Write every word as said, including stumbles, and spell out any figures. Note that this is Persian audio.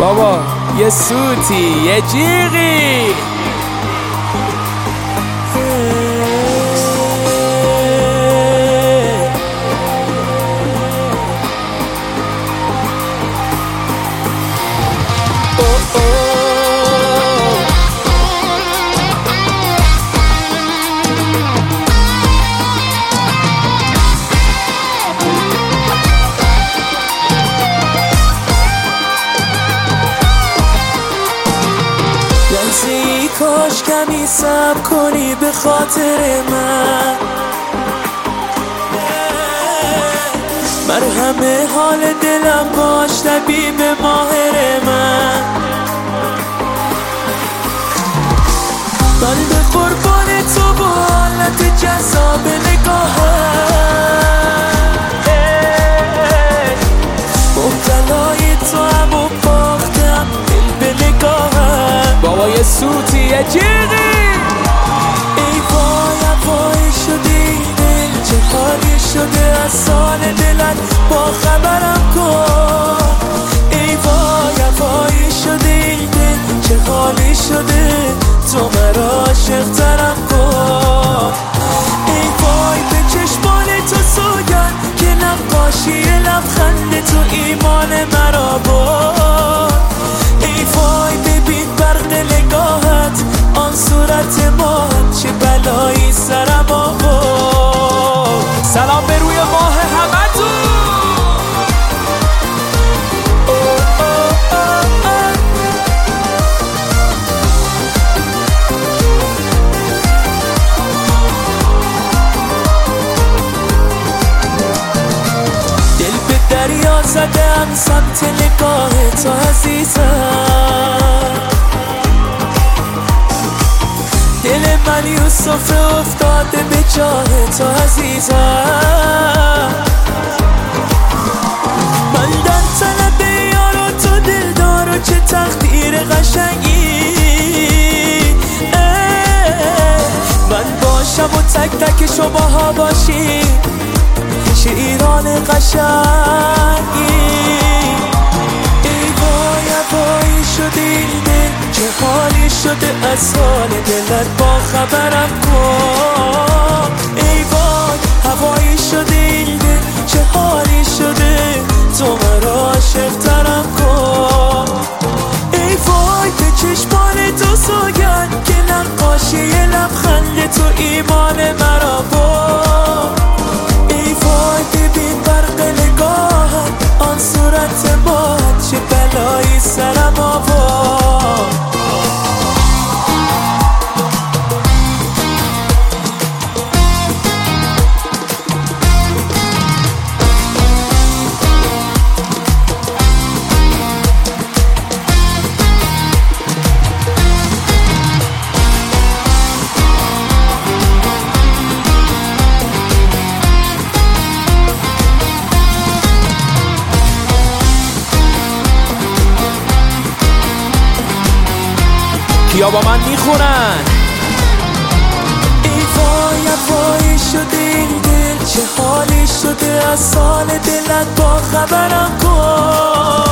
بابا یه سوتی یه جیغی ای کاش کمی صبر کنی به خاطر من، مرهم حال دلم باش طبیب ماهر من. من به قربان تو و حالت جذاب نگاهم، مبتلای تو هم و باختم دل به نگاهم. بابا یه سوتی یه جیغی ای وای وای شدی دل، چه حالی شده از سال دلت با خبرم کن. ای وای وای شدی دل، چه حالی شده تو مرا عاشق ترم کن. ای وای به چشمان تو سوگن که نقاشی لبخند تو ایمان مرا بود. ای وای ببین برق نگاهت آن صورت ما، چه بلایی سرم آورد. سلام به روی ماه همتون. دل به دریا زدم سمت نگاه تو عزیزم، دل من یوسف افتاده به جاه تو عزیزم. من در طلب یار و تو دلدار و چه تقدیر قشنگی، من باشم و تک تک شماها باشی چه ایران قشنگی. ای وای وای شدی دل، چه حالی شده از حال دلت با خبرم کن. ای وای هوایی شدی دل، چه حالی شده تو مرا عاشق ترم کن. ای وای به چشمان تو سوگن که نقاشی لبخند تو ایمان مرا بود. ای وای ببین برق نگاهت آن صورت ما، چه بلایی سرم آورد. کیا با من میخونن؟ ای وای وای شدی دل، چه حالی شده از سال دلت با خبرم کن.